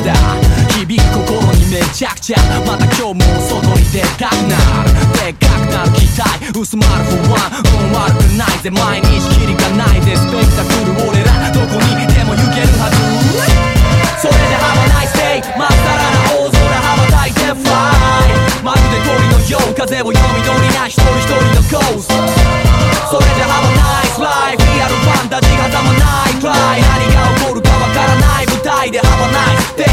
だ。響く心にめちゃくちゃ、また今日も外に出たくなる。でっかくなる期待薄まる不安、悪くないぜ毎日きりがないぜ。スペクタクル俺らどこにでも行けるはず。それで